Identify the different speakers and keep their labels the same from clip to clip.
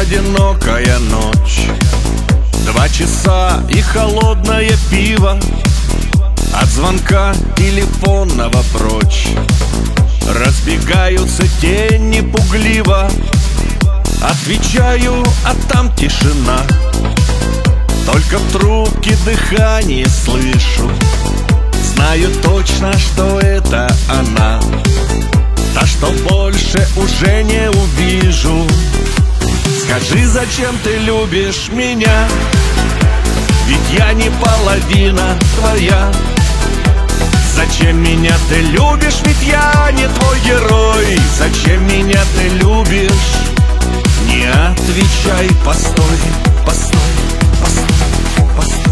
Speaker 1: одинокая ночь. 2 часа и холодное пиво, от звонка телефонного прочь. Разбегаются тени пугливо, отвечаю, а там тишина. Только в трубке дыхание слышу, знаю точно, что это она. Та, что больше уже не увижу. Скажи, зачем ты любишь меня? Ведь я не половина твоя. Зачем меня ты любишь? Ведь я не твой герой. Зачем меня ты любишь? Не отвечай, постой, постой, постой, постой.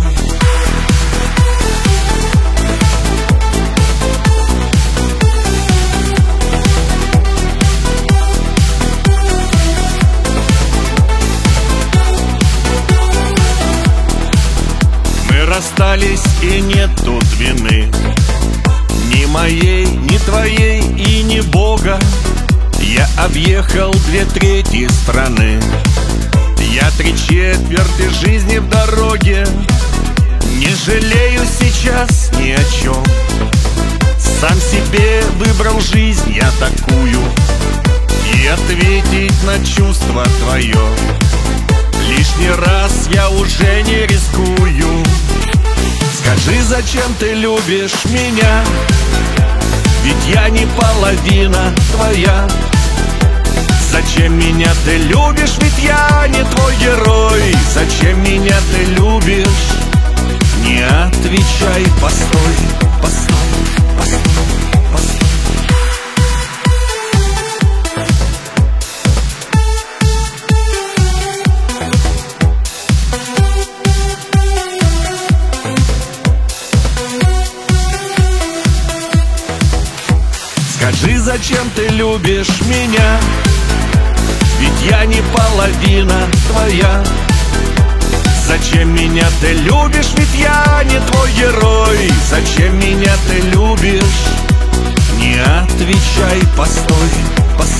Speaker 1: Мы расстались, и нет тут вины, ни моей, ни твоей и ни Бога. Я объехал 2/3 страны, я 3/4 жизни в дороге. Не жалею сейчас ни о чем, сам себе выбрал жизнь я такую. И ответить на чувство твое лишний раз я уже не рискую. Скажи, зачем ты любишь меня? Ведь я не половина твоя. Зачем меня ты любишь? Ведь я не твой герой. Зачем меня ты любишь? Не отвечай, постой, постой, постой, постой. Скажи, зачем ты любишь меня? Ведь я не половина твоя. Зачем меня ты любишь? Ведь я не твой герой. Зачем меня ты любишь? Не отвечай, постой, постой.